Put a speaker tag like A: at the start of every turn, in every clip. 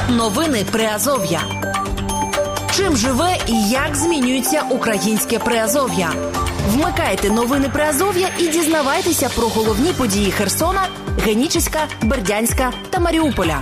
A: Новини Приазов'я. Чим живе і як змінюється українське Приазов'я? Вмикайте новини Приазов'я і дізнавайтеся про головні події Херсона, Генічеська, Бердянська та Маріуполя.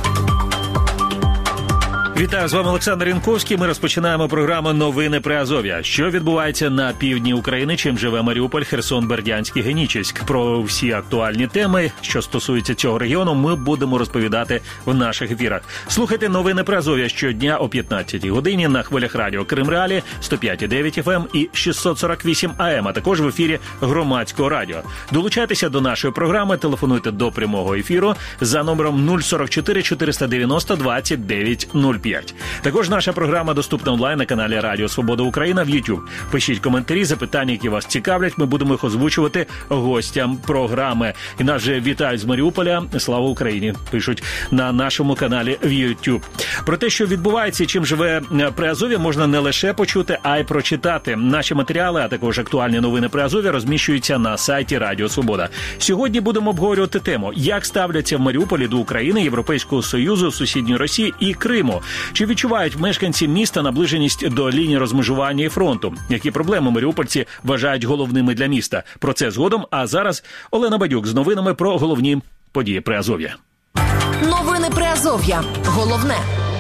B: Вітаю, з вами Олександр Янковський. Ми розпочинаємо програму «Новини Приазов'я». Що відбувається на півдні України, чим живе Маріуполь, Херсон, Бердянськ і Генічеськ. Про всі актуальні теми, що стосуються цього регіону, ми будемо розповідати в наших ефірах. Слухайте «Новини Приазов'я» щодня о 15-й годині на хвилях радіо Кримреалі 105,9 FM і 648 AM, а також в ефірі Громадського радіо. Долучайтеся до нашої програми, телефонуйте до прямого ефіру за номером 044 490 29 05. Також наша програма доступна онлайн на каналі Радіо Свобода Україна в YouTube. Пишіть коментарі, запитання, які вас цікавлять. Ми будемо їх озвучувати гостям програми. І нас же вітають з Маріуполя. Слава Україні! Пишуть на нашому каналі в YouTube. Про те, що відбувається і чим живе Приазов'я, можна не лише почути, а й прочитати. Наші матеріали, а також актуальні новини Приазов'я розміщуються на сайті Радіо Свобода. Сьогодні будемо обговорювати тему, як ставляться в Маріуполі до України, Європейського Союзу, сусідньої Росії і Криму. Чи відчувають мешканці міста наближеність до лінії розмежування і фронту? Які проблеми маріупольці вважають головними для міста? Про це згодом, а зараз Олена Бадюк з новинами про головні події Приазов'я.
A: Новини Приазов'я. Головне.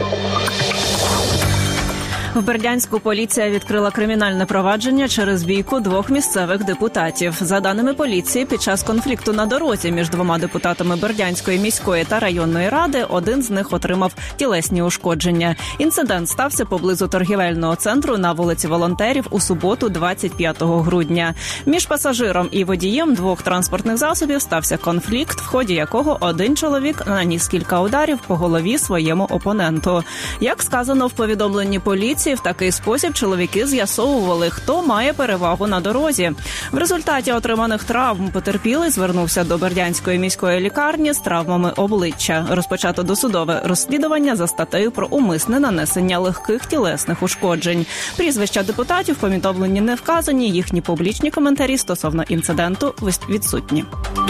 C: В Бердянську поліція відкрила кримінальне провадження через бійку двох місцевих депутатів. За даними поліції, під час конфлікту на дорозі між двома депутатами Бердянської міської та районної ради один з них отримав тілесні ушкодження. Інцидент стався поблизу торгівельного центру на вулиці Волонтерів у суботу, 25 грудня. Між пасажиром і водієм двох транспортних засобів стався конфлікт, в ході якого один чоловік наніс кілька ударів по голові своєму опоненту. Як сказано в повідомленні поліції, в такий спосіб чоловіки з'ясовували, хто має перевагу на дорозі. В результаті отриманих травм потерпілий звернувся до Бердянської міської лікарні з травмами обличчя. Розпочато досудове розслідування за статтею про умисне нанесення легких тілесних ушкоджень. Прізвища депутатів в повідомленні не вказані, їхні публічні коментарі стосовно інциденту відсутні.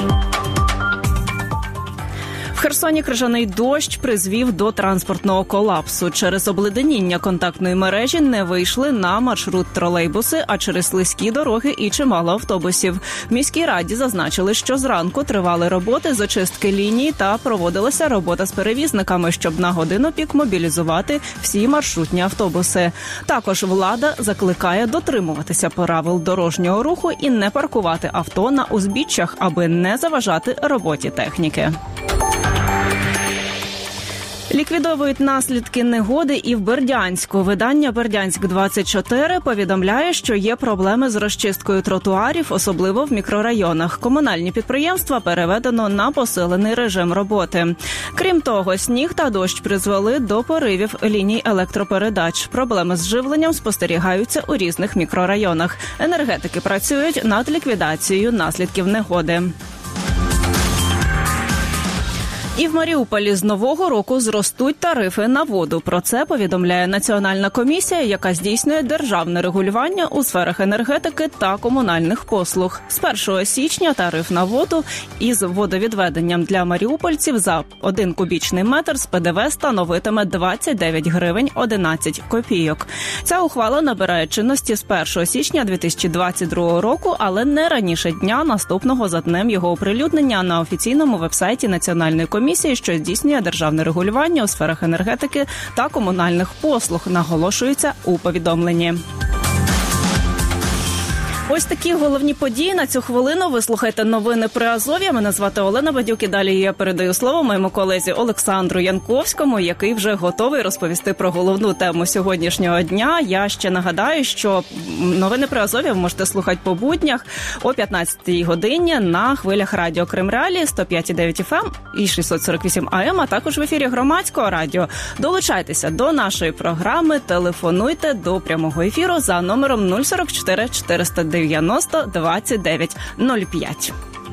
C: В Херсоні крижаний дощ призвів до транспортного колапсу. Через обледеніння контактної мережі не вийшли на маршрут тролейбуси, а через слизькі дороги і чимало автобусів. В міській раді зазначили, що зранку тривали роботи з очистки ліній та проводилася робота з перевізниками, щоб на годину пік мобілізувати всі маршрутні автобуси. Також влада закликає дотримуватися правил дорожнього руху і не паркувати авто на узбіччях, аби не заважати роботі техніки. Ліквідовують наслідки негоди і в Бердянську. Видання «Бердянськ-24» повідомляє, що є проблеми з розчисткою тротуарів, особливо в мікрорайонах. Комунальні підприємства переведено на посилений режим роботи. Крім того, сніг та дощ призвели до поривів ліній електропередач. Проблеми з живленням спостерігаються у різних мікрорайонах. Енергетики працюють над ліквідацією наслідків негоди. І в Маріуполі з нового року зростуть тарифи на воду. Про це повідомляє Національна комісія, яка здійснює державне регулювання у сферах енергетики та комунальних послуг. З 1 січня тариф на воду із водовідведенням для маріупольців за 1 кубічний метр з ПДВ становитиме 29 гривень 11 копійок. Ця ухвала набирає чинності з 1 січня 2022 року, але не раніше дня, наступного за днем його оприлюднення на офіційному вебсайті Національної комісії, що здійснює державне регулювання у сферах енергетики та комунальних послуг, наголошується у повідомленні. Ось такі головні події на цю хвилину. Ви слухаєте новини Приазов'я. Мене звати Олена Бадюк і далі я передаю слово моєму колезі Олександру Янковському, який вже готовий розповісти про головну тему сьогоднішнього дня. Я ще нагадаю, що новини Приазов'я ви можете слухати по буднях о 15-й годині на хвилях радіо Кримреалі 105,9 FM і 648 AM, а також в ефірі Громадського радіо. Долучайтеся до нашої програми, телефонуйте до прямого ефіру за номером 044 490 29 05.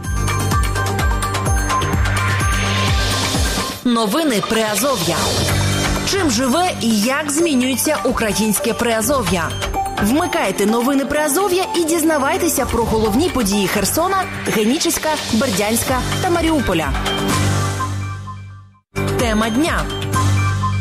A: Новини Приазов'я. Чим живе і як змінюється українське Приазов'я? Вмикайте новини Приазов'я і дізнавайтеся про головні події Херсона, Генічеська, Бердянська та Маріуполя. Тема дня.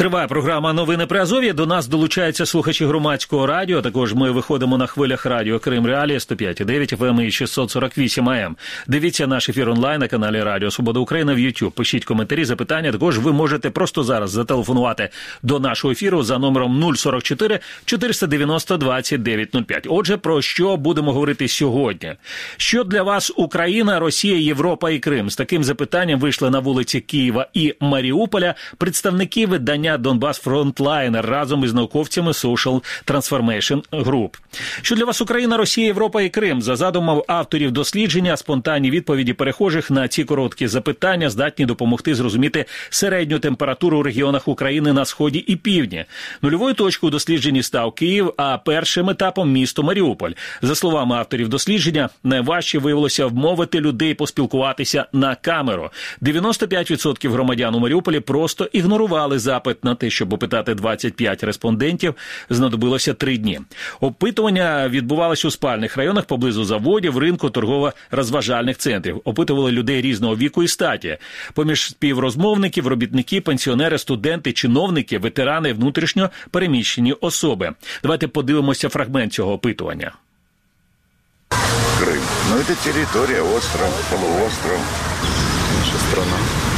B: Триває програма «Новини Приазов'я». До нас долучаються слухачі громадського радіо. Також ми виходимо на хвилях радіо Крим Реалії 105,9 FM і 648 AM. Дивіться наш ефір онлайн на каналі Радіо Свобода Україна в YouTube. Пишіть коментарі, запитання. Також ви можете просто зараз зателефонувати до нашого ефіру за номером 044 490 2905. Отже, про що будемо говорити сьогодні? Що для вас Україна, Росія, Європа і Крим? З таким запитанням вийшли на вулиці Києва і Маріуполя представники видання «Донбас Фронтлайнер» разом із науковцями Social Transformation Group. Що для вас Україна, Росія, Європа і Крим? За задумом авторів дослідження, спонтанні відповіді перехожих на ці короткі запитання здатні допомогти зрозуміти середню температуру у регіонах України на Сході і Півдні. Нульовою точкою у дослідженні став Київ, а першим етапом – місто Маріуполь. За словами авторів дослідження, найважче виявилося вмовити людей поспілкуватися на камеру. 95% громадян у Маріуполі просто ігнорували запит на те, щоб опитати 25 респондентів, знадобилося 3 дні. Опитування відбувалося у спальних районах поблизу заводів, ринку, торгово-розважальних центрів. Опитували людей різного віку і статі. Поміж співрозмовників, робітники, пенсіонери, студенти, чиновники, ветерани, внутрішньо переміщені особи. Давайте подивимося фрагмент цього опитування.
D: Крым. Ну, это территория, остров, полуостров.
E: Наша страна.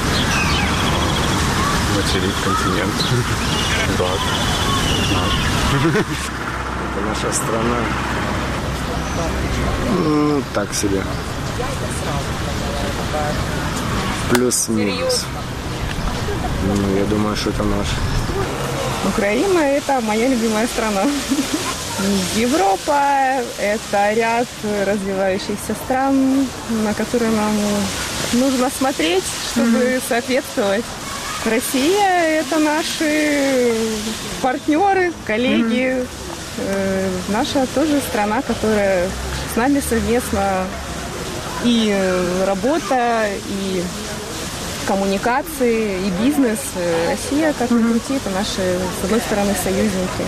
E: Материк, континент. Да. Это наша страна. Ну, так себе. Плюс-минус. Ну, я думаю, что это наш.
F: Украина – это моя любимая страна. Европа – это ряд развивающихся стран, на которые нам нужно смотреть, чтобы соответствовать. Россия – это наши партнеры, коллеги. Наша тоже страна, которая с нами совместно и работа, и коммуникации, и бизнес. Россия, как ни крути, это наши, с одной стороны, союзники.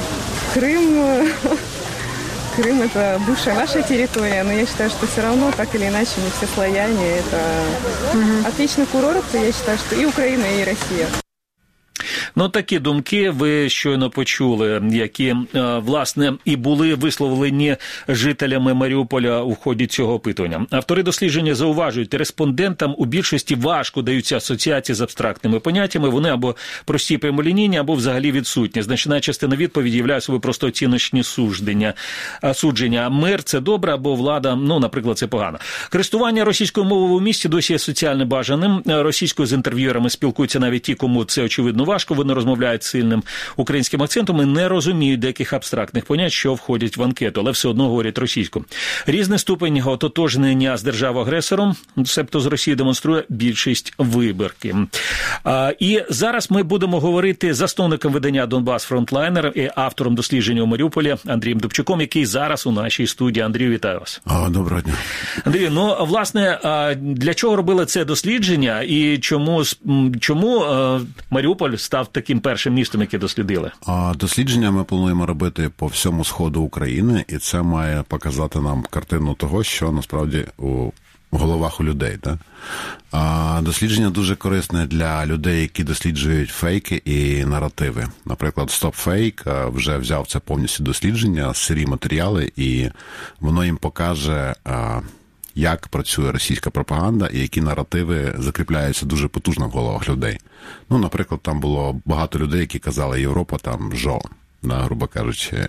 F: Крым – это бывшая наша территория, но я считаю, что все равно, так или иначе, мы все славяне. Это отличный курорт, я считаю, что и Украина, и Россия.
B: Ну, такі думки ви щойно почули, які, власне, і були висловлені жителями Маріуполя у ході цього опитування. Автори дослідження зауважують, респондентам у більшості важко даються асоціації з абстрактними поняттями, вони або прості прямолінійні, або взагалі відсутні. Значна частина відповіді являє собою просто оціночні судження. Мир – це добре, або влада, ну, наприклад, це погано. Користування російською мовою у місті досі є соціально бажаним. Російською з інтерв'юерами спілкуються навіть ті, кому це, очевидно, важко. Вони розмовляють сильним українським акцентом і не розуміють деяких абстрактних понять, що входять в анкету, але все одно говорять російською. Різний ступень ототожнення з державою-агресором, себто з Росією, демонструє більшість вибірки. І зараз ми будемо говорити з засновником видання «Донбас Фронтлайнер» і автором дослідження у Маріуполі Андрієм Дубчуком, який зараз у нашій студії. Андрію, вітаю вас.
D: Доброго дня.
B: Андрію, ну, власне, для чого робили це дослідження і чому Маріуполь став таким першим містом, яке дослідили?
D: Дослідження ми плануємо робити по всьому сходу України, і це має показати нам картину того, що насправді у головах у людей. Да? Дослідження дуже корисне для людей, які досліджують фейки і наративи. Наприклад, StopFake вже взяв це повністю дослідження, сирі матеріали, і воно їм покаже, як працює російська пропаганда і які наративи закріпляються дуже потужно в головах людей. Ну, наприклад, там було багато людей, які казали «Європа там жо», да, грубо кажучи.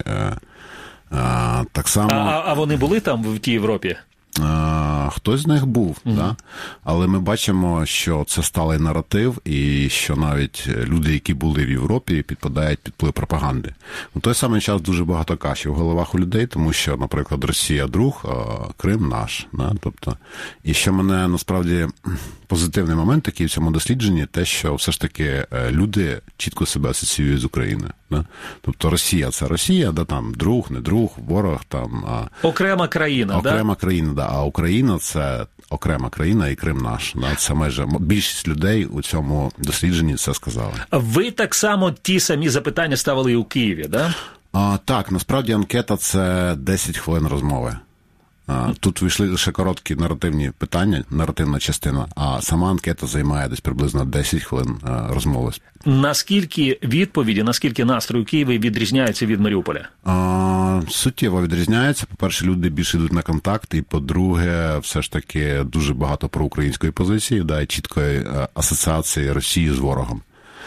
D: Так само...
B: А вони були там, в тій Європі?
D: Хтось з них був, да? Але ми бачимо, що це сталий наратив, і що навіть люди, які були в Європі, підпадають під вплив пропаганди. У той самий час дуже багато каші в головах у людей, тому що, наприклад, Росія друг, а Крим наш. Да? Тобто, і що мене, насправді, позитивний момент такий в цьому дослідженні, те, що все ж таки люди чітко себе асоціюють з Україною. Да? Тобто Росія – це Росія, да, там друг, не друг, ворог. Там,
B: окрема країна,
D: окрема країна, да, а Україна – це окрема країна і Крим наш. Да? Це майже більшість людей у цьому дослідженні це сказали.
B: Ви так само ті самі запитання ставили і у Києві, да?
D: Так, насправді анкета – це 10 хвилин розмови. Тут вийшли лише короткі наративні питання, наративна частина, а сама анкета займає десь приблизно 10 хвилин розмови.
B: Наскільки відповіді, наскільки настрої в Києві відрізняються від Маріуполя?
D: Суттєво відрізняється. По-перше, люди більше йдуть на контакт, і по-друге, все ж таки дуже багато проукраїнської позиції, і чіткої асоціації Росії з ворогом.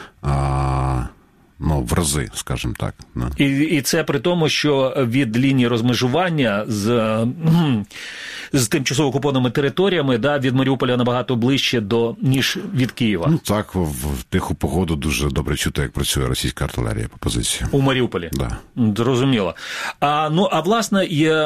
D: В рази, скажімо так.
B: І це при тому, що від лінії розмежування з тимчасово окупованими територіями, від Маріуполя набагато ближче ніж від Києва.
D: Так, в тиху погоду дуже добре чути, як працює російська артилерія по позиції.
B: У Маріуполі?
D: Да.
B: Зрозуміло. А власне,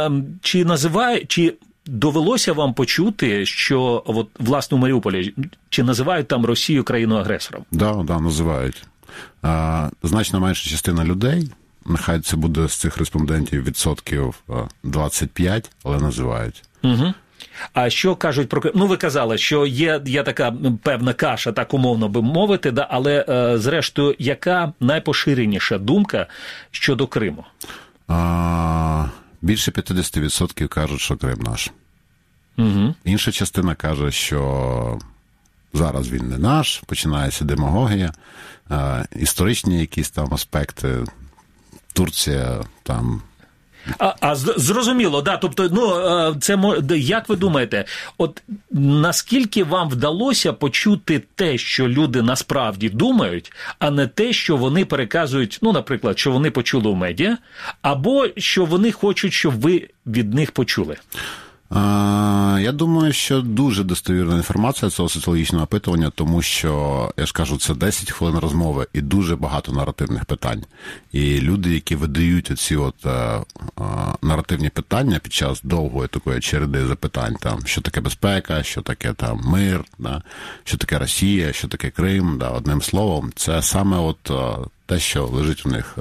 B: чи довелося вам почути, що власне у Маріуполі, чи називають там Росію країною-агресором?
D: Да, називають. Значно менша частина людей, нехай це буде з цих респондентів 25%, але називають.
B: Угу. А що кажуть про Крим? Ви казали, що є така певна каша, так умовно би мовити, але зрештою, яка найпоширеніша думка щодо Криму?
D: Більше 50% кажуть, що Крим наш.
B: Угу.
D: Інша частина каже, що зараз він не наш, починається демагогія, історичні якісь там аспекти, Турція там.
B: Зрозуміло, тобто, це, як ви думаєте, наскільки вам вдалося почути те, що люди насправді думають, а не те, що вони переказують, наприклад, що вони почули в медіа, або що вони хочуть, щоб ви від них почули?
D: Я думаю, що дуже достовірна інформація цього соціологічного опитування, тому що, я ж кажу, це 10 хвилин розмови і дуже багато наративних питань. І люди, які видають оці наративні питання під час довгої такої череди запитань, що таке безпека, що таке мир, що таке Росія, що таке Крим, одним словом, це саме те, що лежить у них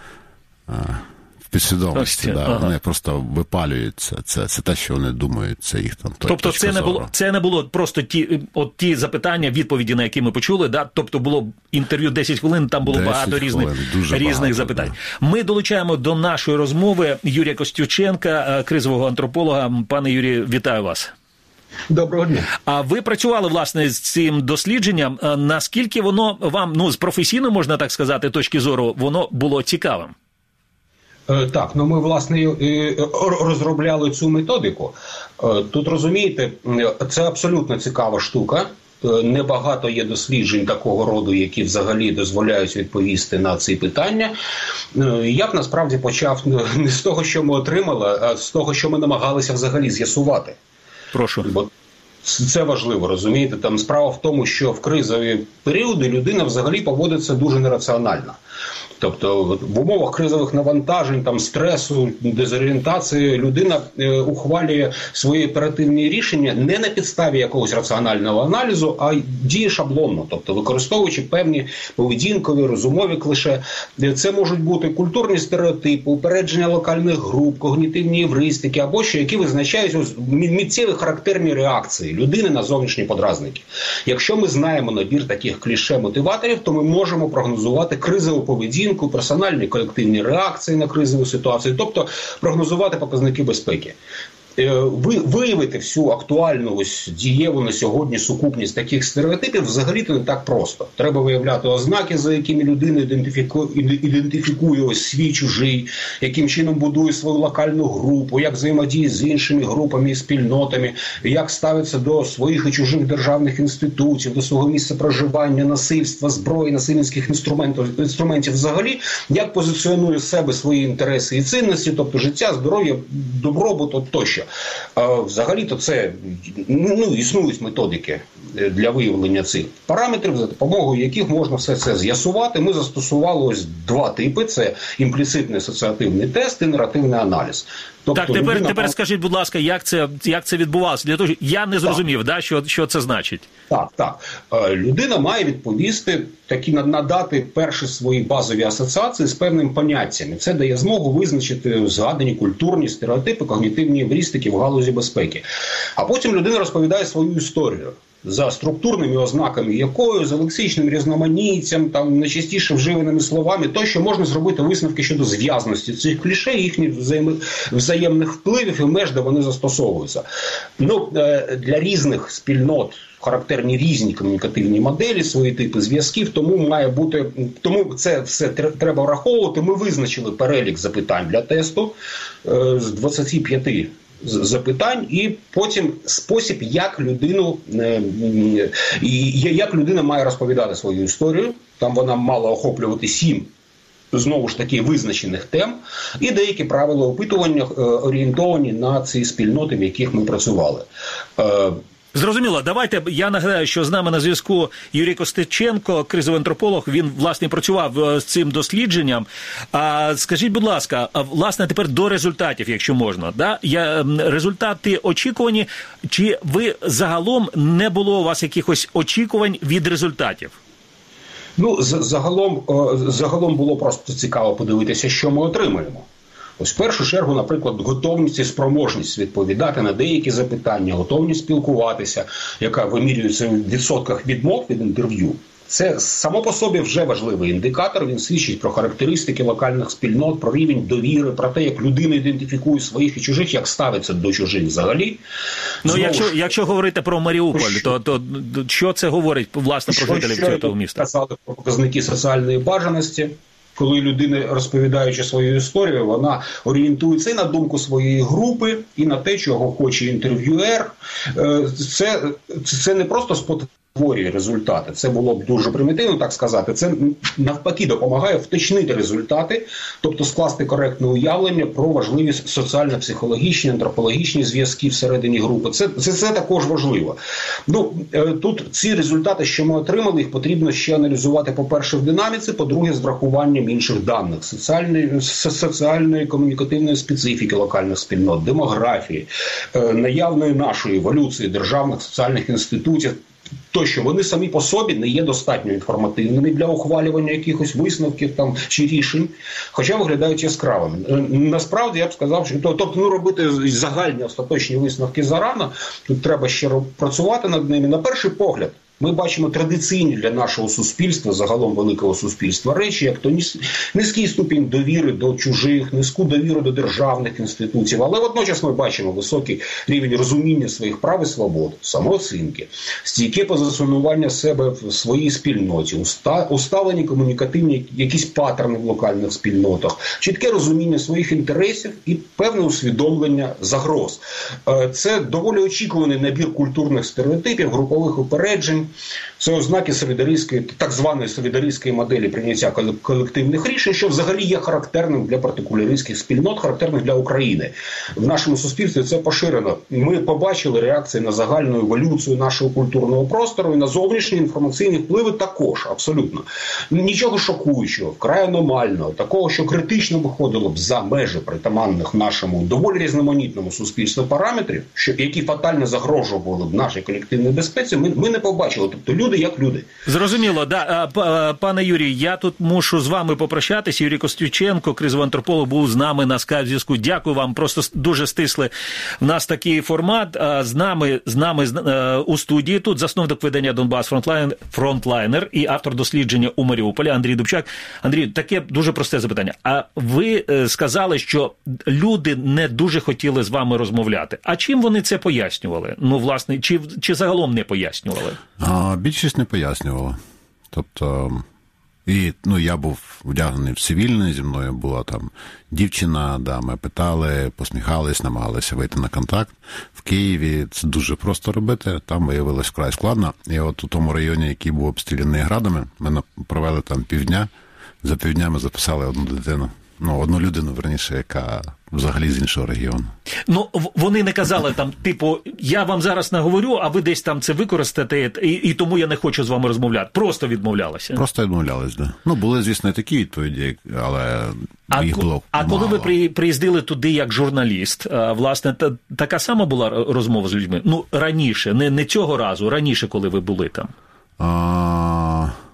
D: в підсвідомості, вони просто випалюються. Це те, що вони думають, це їх там.
B: Тобто це не було просто ті запитання, відповіді, на які ми почули, тобто було інтерв'ю 10 хвилин, там було багато різних запитань. Да. Ми долучаємо до нашої розмови Юрія Костюченка, кризового антрополога. Пане Юрію, вітаю вас.
G: Доброго дня.
B: А ви працювали, власне, з цим дослідженням. Наскільки воно вам, з професійної, можна так сказати, точки зору, воно було цікавим?
G: Так, ми, власне, розробляли цю методику. Тут, розумієте, це абсолютно цікава штука. Небагато є досліджень такого роду, які взагалі дозволяють відповісти на ці питання. Я б насправді почав не з того, що ми отримали, а з того, що ми намагалися взагалі з'ясувати.
B: Прошу.
G: Бо це важливо, розумієте? Справа в тому, що в кризові періоди людина взагалі поводиться дуже нераціонально. Тобто в умовах кризових навантажень, стресу, дезорієнтації людина ухвалює свої оперативні рішення не на підставі якогось раціонального аналізу, а діє шаблонно, тобто використовуючи певні поведінкові, розумові клише. Це можуть бути культурні стереотипи, упередження локальних груп, когнітивні евристики або що, які визначають миттєві характерні реакції людини на зовнішні подразники. Якщо ми знаємо набір таких кліше-мотиваторів, то ми можемо прогнозувати кризову поведінку, персональні колективні реакції на кризову ситуацію, тобто прогнозувати показники безпеки. Виявити всю актуальну дієву на сьогодні сукупність таких стереотипів взагалі-то не так просто. Треба виявляти ознаки, за якими людина ідентифікує свій чужий, яким чином будує свою локальну групу, як взаємодіє з іншими групами і спільнотами, як ставиться до своїх і чужих державних інституцій, до свого місця проживання, насильства, зброї, насильницьких інструментів взагалі, як позиціонує себе свої інтереси і цінності, тобто життя, здоров'я, добробут тощо. Взагалі-то це, існують методики для виявлення цих параметрів, за допомогою яких можна все це з'ясувати. Ми застосували два типи. Це імпліцитний асоціативний тест і наративний аналіз.
B: Тобто, тепер скажіть, будь ласка, як це відбувалося? Для того, я не зрозумів, що це значить.
G: Так. Людина має відповісти, надати перші свої базові асоціації з певними поняттями. Це дає змогу визначити згадані культурні стереотипи, когнітивні евристики в галузі безпеки. А потім людина розповідає свою історію. за структурними ознаками якої, з лексичним різноманіттям, там, найчастіше вживаними словами, тощо можна зробити висновки щодо зв'язності цих кліше, їхніх взаємних впливів і меж, де вони застосовуються. Ну, для різних спільнот характерні різні комунікативні моделі, свої типи зв'язків, тому це все треба враховувати. Ми визначили перелік запитань для тесту з 25 запитань, і потім спосіб, як людина має розповідати свою історію. Там вона мала охоплювати 7 знову ж таки визначених тем, і деякі правила опитування орієнтовані на ці спільноти, в яких ми працювали.
B: Зрозуміло. Давайте, я нагадаю, що з нами на зв'язку Юрій Костюченко, кризовий антрополог, він, власне, працював з цим дослідженням. Скажіть, будь ласка, власне, тепер до результатів, якщо можна. Да? Результати очікувані, чи ви загалом не було у вас якихось очікувань від результатів?
G: Ну, загалом було просто цікаво подивитися, що ми отримаємо. Ось в першу чергу, наприклад, готовність і спроможність відповідати на деякі запитання, готовність спілкуватися, яка вимірюється в відсотках відмов від інтерв'ю. Це само по собі вже важливий індикатор, він свідчить про характеристики локальних спільнот, про рівень довіри, про те, як людина ідентифікує своїх і чужих, як ставиться до чужих взагалі.
B: Ну, якщо говорити про Маріуполь, то що це говорить, власне, про жителів цього міста?
G: Казали про показники соціальної бажаності. Коли людина, розповідаючи свою історію, вона орієнтується і на думку своєї групи, і на те, чого хоче інтерв'юер. Це не просто спотворює результати. Це було б дуже примітивно, так сказати. Це навпаки допомагає вточнити результати, тобто скласти коректне уявлення про важливість соціально-психологічні, антропологічні зв'язки всередині групи. Це також важливо. Ну, тут ці результати, що ми отримали, їх потрібно ще аналізувати, по-перше, в динаміці, по-друге, з врахуванням інших даних. Соціальної, комунікативної специфіки локальних спільнот, демографії, наявної нашої еволюції державних соціальних інститутів. Тощо вони самі по собі не є достатньо інформативними для ухвалювання якихось висновків там чи рішень, хоча виглядають яскравими. Насправді, я б сказав, що робити загальні остаточні висновки зарано, тут треба ще працювати над ними. На перший погляд, ми бачимо традиційні для нашого суспільства, загалом великого суспільства, речі, як то низький ступінь довіри до чужих, низьку довіру до державних інституцій, але водночас ми бачимо високий рівень розуміння своїх прав і свобод, самооцінки, стійке позиціонування себе в своїй спільноті, усталені комунікативні якісь паттерни в локальних спільнотах, чітке розуміння своїх інтересів і певне усвідомлення загроз. Це доволі очікуваний набір культурних стереотипів, групових упереджень. Це ознаки так званої солідаристської моделі прийняття колективних рішень, що взагалі є характерним для партикуляристських спільнот, характерним для України. В нашому суспільстві це поширено. Ми побачили реакції на загальну еволюцію нашого культурного простору і на зовнішні інформаційні впливи також, абсолютно. Нічого шокуючого, вкрай аномального, такого, що критично виходило б за межі притаманних нашому доволі різноманітному суспільству параметрів, які фатально загрожували б нашій колективній безпеці, ми не побачили. Тобто люди як люди.
B: Зрозуміло. Да. Пане Юрій, я тут мушу з вами попрощатися. Юрій Костюченко, кризовий антрополог, був з нами на скайп-зв'язку. Дякую вам. Просто дуже стисли в нас такий формат. З нами у студії тут засновник видання «Донбас Фронтлайнер» і автор дослідження у Маріуполі Андрій Дубчак. Андрій, таке дуже просте запитання. А ви сказали, що люди не дуже хотіли з вами розмовляти. А чим вони це пояснювали? Ну, власне, чи загалом не пояснювали?
D: Більшість не пояснювала. Тобто, я був вдягнений в цивільне, зі мною була там дівчина, ми питали, посміхались, намагалися вийти на контакт. В Києві це дуже просто робити, там виявилось вкрай складно. І от у тому районі, який був обстріляний градами, ми провели там півдня, за півдня ми записали одну людину, яка взагалі з іншого регіону.
B: Ну, вони не казали там, типу, я вам зараз наговорю, а ви десь там це використаєте, і тому я не хочу з вами розмовляти. Просто відмовлялися.
D: Просто відмовлялись, да. Ну, були, звісно, такі відповіді, але їх було мало.
B: Коли ви приїздили туди як журналіст, власне, така сама була розмова з людьми? Ну, раніше, не цього разу, раніше, коли ви були там?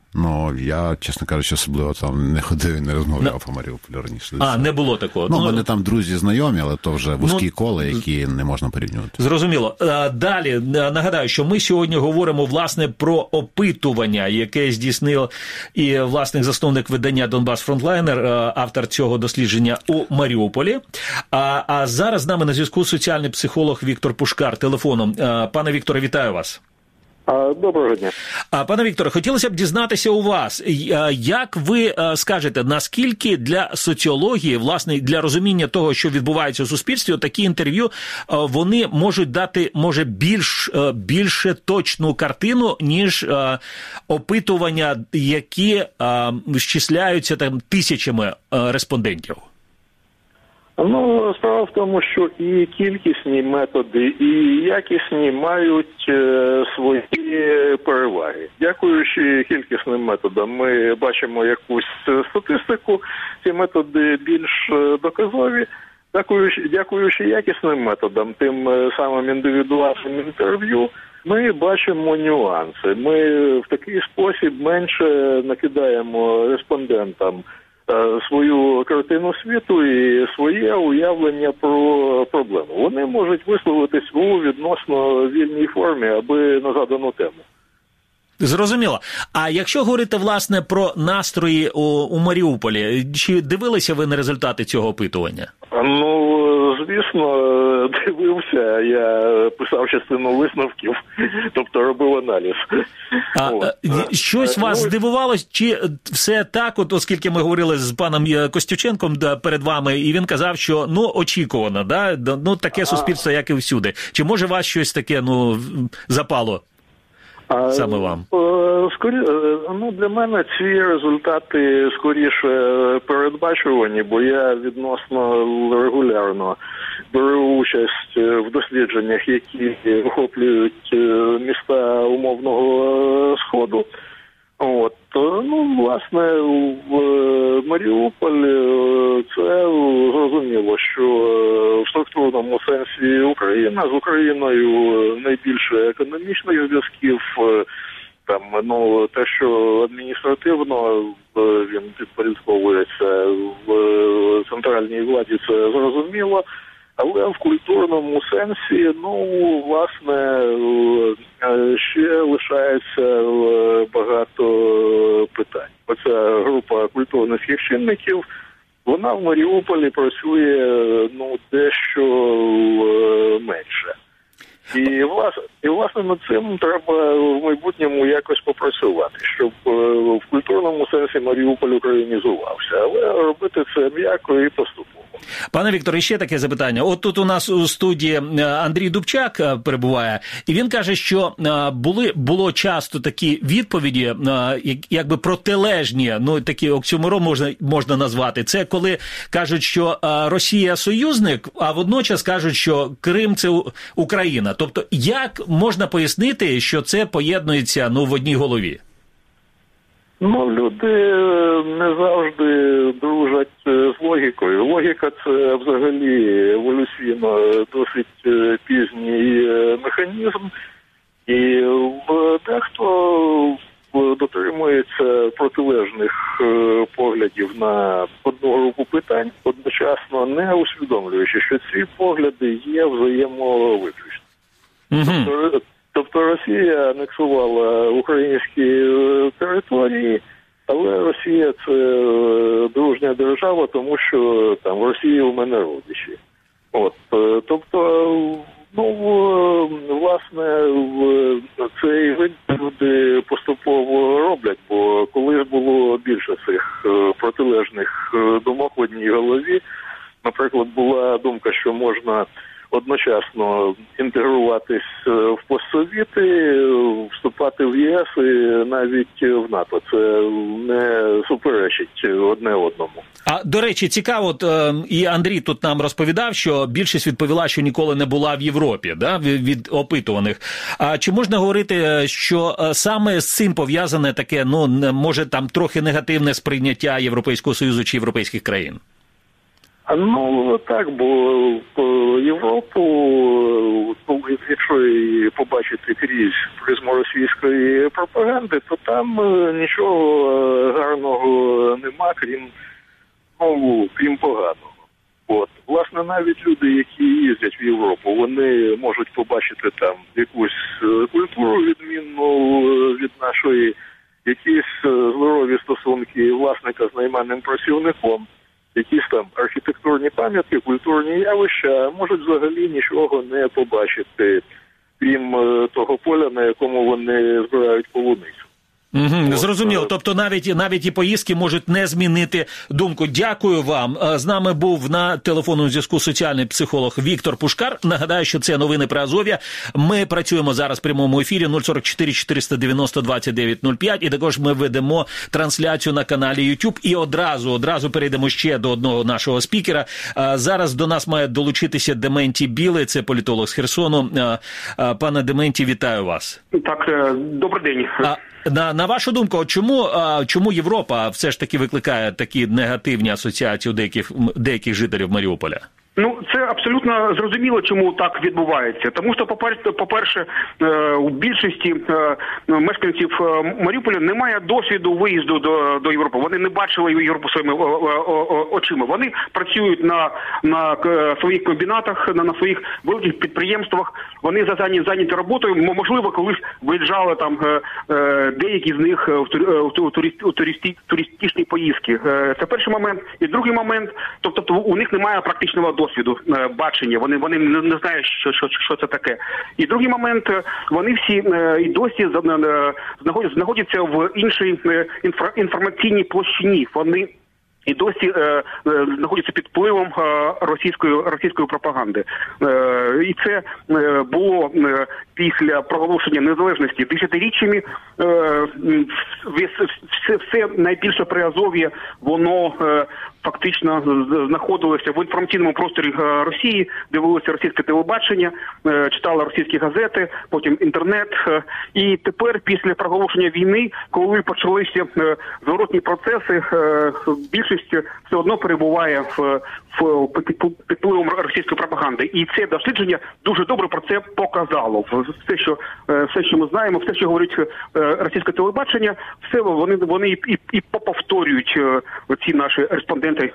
D: Ну, я, чесно кажучи, особливо там не ходив і не розмовляв по Маріуполю раніше.
B: Не було такого?
D: Ну, в мене там друзі знайомі, але то вже вузькі кола, які не можна порівнювати.
B: Зрозуміло. Далі, нагадаю, що ми сьогодні говоримо, власне, про опитування, яке здійснив і власник, засновник видання «Донбас Фронтлайнер», автор цього дослідження у Маріуполі. А зараз з нами на зв'язку соціальний психолог Віктор Пушкар телефоном. Пане Вікторе, вітаю вас.
H: Доброго дня.
B: Пане Вікторе, хотілося б дізнатися у вас, як ви скажете, наскільки для соціології, власне, для розуміння того, що відбувається у суспільстві, такі інтерв'ю, вони можуть дати, може, більше точну картину, ніж опитування, які зчисляються там тисячами респондентів?
H: Ну, справа в тому, що і кількісні методи, і якісні мають свої переваги. Дякуючи кількісним методам, ми бачимо якусь статистику, ці методи більш доказові. Дякуючи якісним методам, тим самим індивідуальним інтерв'ю, ми бачимо нюанси. Ми в такий спосіб менше накидаємо респондентам свою картину світу і своє уявлення про проблему. Вони можуть висловитись у відносно вільній формі, аби на задану тему.
B: Зрозуміло. А якщо говорити, власне, про настрої у Маріуполі, чи дивилися ви на результати цього опитування?
H: Ну, звісно, дивився. Я писав частину висновків, тобто робив аналіз.
B: Щось вас здивувало? Чи все так, оскільки ми говорили з паном Костюченком перед вами, і він казав, що, очікувано, таке суспільство, як і всюди. Чи може вас щось таке, запало? Саме вам?
H: Для мене ці результати скоріше передбачувані, бо я відносно регулярно беру участь в дослідженнях, які охоплюють міста умовного Сходу. Власне, в Маріуполь це зрозуміло, що в структурному сенсі Україна з Україною найбільше економічних зв'язків, те, що адміністративно він підпорядковується в центральній владі, це зрозуміло. Але в культурному сенсі, власне, ще лишається багато питань. Оця група культурних священників, вона в Маріуполі працює, дещо менше. І, власне, над цим треба в майбутньому якось попрацювати, щоб в культурному сенсі Маріуполь українізувався. Але робити це м'яко і поступово.
B: Пане Вікторе, ще таке запитання. От тут у нас у студії Андрій Дубчак перебуває, і він каже, що було часто такі відповіді, якби протилежні, такі оксюморон можна назвати. Це коли кажуть, що Росія союзник, а водночас кажуть, що Крим – це Україна. Тобто, як можна пояснити, що це поєднується в одній голові?
H: Люди не завжди дружать з логікою. Логіка – це взагалі еволюційно досить пізній механізм. І дехто дотримується протилежних поглядів на одну групу питань, одночасно не усвідомлюючи, що ці погляди є взаємовиключними. Тобто Росія анексувала українські території, але Росія – це дружня держава, тому що там в Росії у мене родичі. Тобто, власне, цей вид люди поступово роблять, бо колись було більше цих протилежних думок в одній голові. Наприклад, була думка, що можна одночасно інтегруватись в постсовіти, вступати в ЄС і навіть в НАТО. Це не суперечить одне одному.
B: А, до речі, цікаво, і Андрій тут нам розповідав, що більшість відповіла, що ніколи не була в Європі, від опитуваних. А чи можна говорити, що саме з цим пов'язане таке, може там трохи негативне сприйняття Європейського Союзу чи європейських країн?
H: Ну, так, бо Європу, якщо її побачити крізь призму російської пропаганди, то там нічого гарного нема, крім поганого. От, власне, навіть люди, які їздять в Європу, вони можуть побачити там якусь культуру відмінну від нашої, якісь здорові стосунки власника з найманим працівником, якісь там архітектурні пам'ятки, культурні явища, можуть взагалі нічого не побачити, крім того поля, на якому вони збирають полуницю.
B: Зрозуміло. Тобто навіть і поїздки можуть не змінити думку. Дякую вам. З нами був на телефонному зв'язку соціальний психолог Віктор Пушкар. Нагадаю, що це новини про Азов'я. Ми працюємо зараз в прямому ефірі 044 490 2905. І також ми ведемо трансляцію на каналі YouTube. І одразу перейдемо ще до одного нашого спікера. Зараз до нас має долучитися Дементій Білий, це політолог з Херсону. Пане Дементій, вітаю вас.
I: Так, добрий день.
B: На вашу думку, чому Європа все ж таки викликає такі негативні асоціації у деяких жителів Маріуполя?
I: Ну, це абсолютно зрозуміло, чому так відбувається. Тому що, по-перше, у більшості мешканців Маріуполя немає досвіду виїзду до Європи. Вони не бачили Європу своїми очима. Вони працюють на своїх комбінатах, на своїх великих підприємствах. Вони зайняті роботою. Можливо, колись виїжджали там деякі з них у туристичні поїздки. Це перший момент. І другий момент, тобто у них немає практичного досвіду, бачення, вони не знають, що це таке. І другий момент, вони всі і досі знаходяться в іншій інформаційній площині. Вони і досі знаходяться під впливом російської пропаганди. І це було після проголошення незалежності десятиріччями. Все найбільше Приазов'я, воно фактично знаходилося в інформаційному просторі Росії, дивилося російське телебачення, читали російські газети, потім інтернет. І тепер, після проголошення війни, коли почалися зворотні процеси, більшість все одно перебуває під впливом російської пропаганди. І це дослідження дуже добре про це показало. Все, що ми знаємо, все, що говорить російське телебачення, все вони і повторюють ці наші респонденти,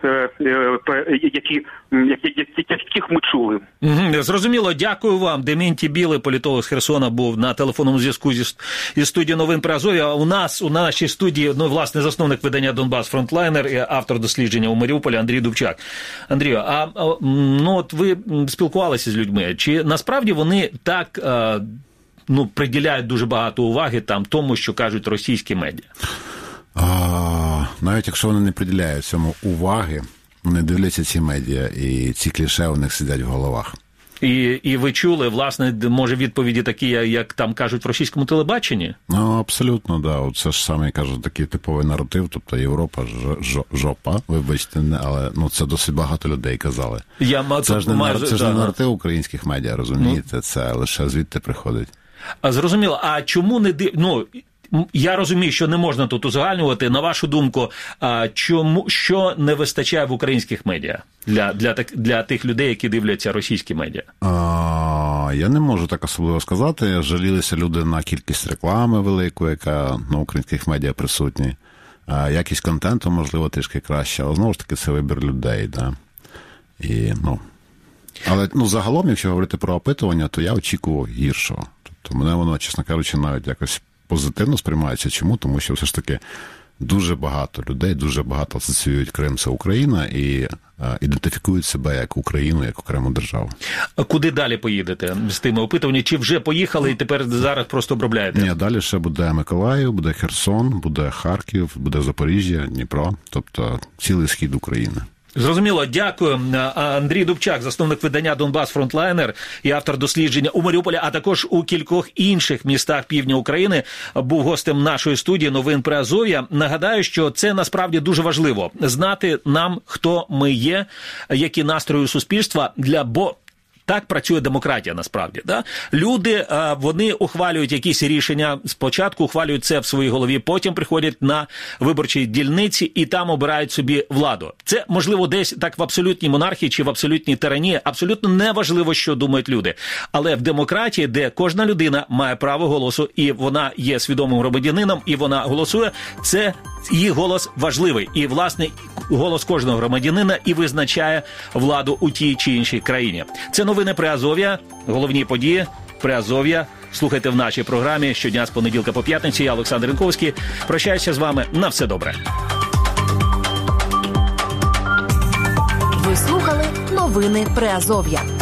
I: яких ми чули.
B: Зрозуміло. Дякую вам. Дементій Білий, політолог з Херсона, був на телефонному зв'язку зі студією новин про Азов'я. У нашій студії, власне, засновник видання «Донбас Фронтлайнер» і автор дослідження у Маріуполі Андрій Дубчак. Андрію, от ви спілкувалися з людьми. Чи насправді вони так приділяють дуже багато уваги тому, що кажуть російські медіа?
D: Навіть якщо вони не приділяють цьому уваги, вони дивляться ці медіа, і ці кліше у них сидять в головах.
B: І ви чули, власне, може, відповіді такі, як там кажуть в російському телебаченні? Ну,
D: абсолютно, да. Це ж саме, кажуть, такий типовий наратив, тобто Європа жопа, вибачте, але це досить багато людей казали. Це ж не наратив українських медіа, розумієте? Це лише звідти приходить.
B: Зрозуміло. А чому не я розумію, що не можна тут узагальнювати. На вашу думку, що не вистачає в українських медіа для тих людей, які дивляться російські медіа?
D: Я не можу так особливо сказати. Жалілися люди на кількість реклами велику, яка на українських медіа присутні. Якість контенту, можливо, трішки краще, але знову ж таки це вибір людей. Да? Але загалом, якщо говорити про опитування, то я очікував гіршого. Тобто мене воно, чесно кажучи, навіть якось позитивно сприймається. Чому? Тому що все ж таки дуже багато людей, дуже багато асоціюють Крим, це Україна, і ідентифікують себе як Україну, як окрему державу.
B: А куди далі поїдете з тими опитуваннями? Чи вже поїхали і тепер зараз просто обробляєте?
D: Ні, далі ще буде Миколаїв, буде Херсон, буде Харків, буде Запоріжжя, Дніпро, тобто цілий схід України.
B: Зрозуміло, дякую. Андрій Дубчак, засновник видання «Донбас Фронтлайнер» і автор дослідження у Маріуполі, а також у кількох інших містах півдня України, був гостем нашої студії новин про Азов'я. Нагадаю, що це насправді дуже важливо – знати нам, хто ми є, які настрої у суспільства, бо Так працює демократія, насправді. Да? Люди, вони ухвалюють якісь рішення, спочатку ухвалюють це в своїй голові, потім приходять на виборчі дільниці і там обирають собі владу. Це, можливо, десь так в абсолютній монархії чи в абсолютній тиранії, абсолютно неважливо, що думають люди. Але в демократії, де кожна людина має право голосу, і вона є свідомим громадянином, і вона голосує, це її голос важливий. І, власне, голос кожного громадянина і визначає владу у тій чи іншій країні. Це новини Приазов'я, головні події Приазов'я. Слухайте в нашій програмі щодня з понеділка по п'ятницю. Я Олександр Рінковський. Прощаюся з вами. На все добре.
A: Ви слухали новини Приазов'я.